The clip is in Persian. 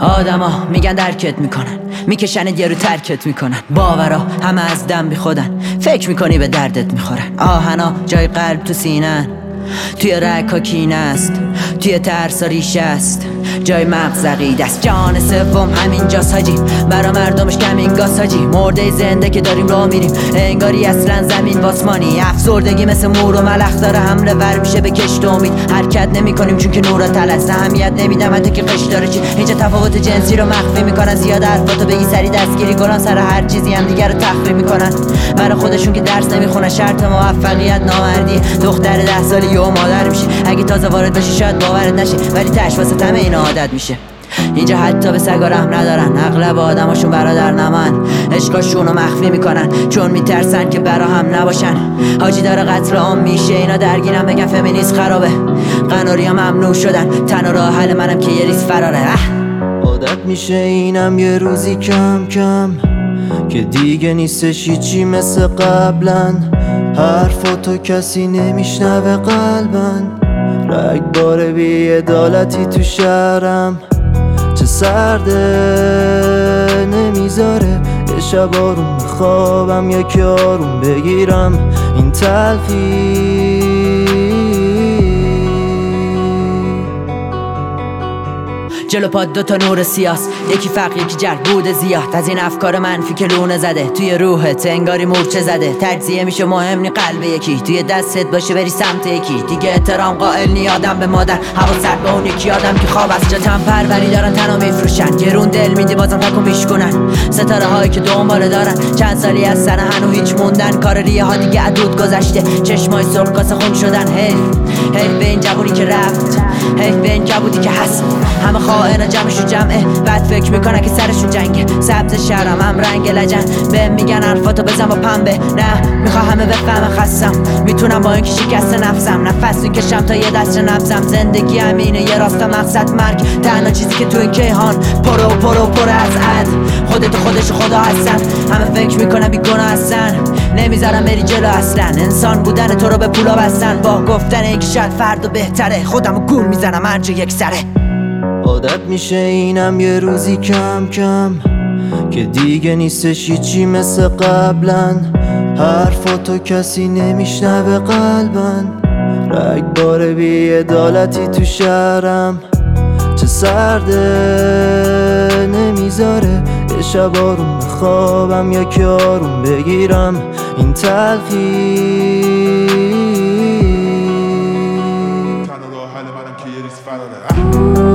آدما میگن درکت میکنن، میکشن یه رو ترکت میکنن. باورا همه از دم بی خودن، فکر میکنی به دردت میخورن. آهنا جای قلب تو سینن، توی رگ‌ها کینه است، توی ترسا ریشه است، جای مغز عقیده است. جان سوم همینجاست حاجی، برا مردمش کمینگاست حاجی. مرده زنده که داریم راه میریم، انگاری اصلا زمین باسمانی. افسردگی مثل مور و ملخ داره حمله ور میشه به کشت امید. حرکت نمی کنیم چون که نورا تلست، اهمیت نمیدم حتی که قش داره چی. اینجا تفاوت جنسی رو مخفی میکنن، زیاد حرفاتو بگی سری دستگیری کنن، سر هر چیزی هم دیگه رو تخریب میکنن. برا خودشون که درس نمیخونن، شرط موفقیت نامردی. دختر 10 سالی یهو مادر میشه، اگه تازه وارد بشی شاید باورت نشه، ولی تاش واسه همه اینا عادت میشه. اینجا حتی به سگا رحم ندارن، اغلب آدماشون برادر نمن. عشقاشون رو مخفی میکنن چون میترسن که برا هم نباشن. حاجی داره قتل عام میشه، اینا درگیرن بگن فمینیسم خرابه. قناری ها ممنوع شدن، تنها راه حل منم که یه ریز فراره. عادت میشه اینم یه روزی کم کم که دیگه نیستش هیچی مثل قبلا. حرفاتو کسی نمیشنوه قلبن، رگبار بی‌عدالتی تو شهرم چه سرده، نمیذاره یه شب آروم بخوابم یا که آروم بگیرم این تلخی. جلو پاد 2 تا نور سیاست، یکی فقر یکی جرد بوده زیاد. از این افکار منفی که لونه زده توی روحت، انگاری مورچه زده. تجزیه میشه مهم نی قلب یکی، توی دستت باشه بری سمت یکی دیگه. احترام قائل نی آدم به مادر، هوا سرد به اون یکی آدم که خواب از جاتم پروری دارن تنو میفروشن. گرون دل میدی بازم تکو میشکنن، ستاره هایی که دنباله دارن. چند سالی از سن هنو هیچ موندن، کار ریه ها دیگه عدود گذشته. چشمای سرخ کاسه خون شدن. حیف به این جوونی که رفت، حیف به این کبودی که هست. همه خائن جمعشون جمعه، بعد فکر میکنن که سرشون جنگه. سبز شهرم هم رنگ لجن، بهم میگن حرفاتو بزن با پنبه. نه میخوام همه بفهمن خستم، میتونم با اینکه شکست نفسم نفس میکشم تا یه دست نفسم. زندگی همینه یه راستا مقصد مرگ، تنها چیزی که تو این کیهان پر از عد. خودت و خودش خدا هستن، همه فکر میکنن بیگناه هستن، نمیذارم بری جلو اصلا. انسان بودن تو رو به پولا بستن، با گفتن اینکه شاید فردا بهتره. خودمو گول میزنم هر جا یک سره. عادت میشه اینم یه روزی کم کم که دیگه نیستش هیچی مثل قبلا. حرفاتو کسی نمیشنوه قلبن، رگبار بی‌عدالتی تو شهرم چه سرده، نمیذاره یه شب آروم بخوابم یا که آروم بگیرم این تلخی. تنها راه حل منم که یه ریز فراره.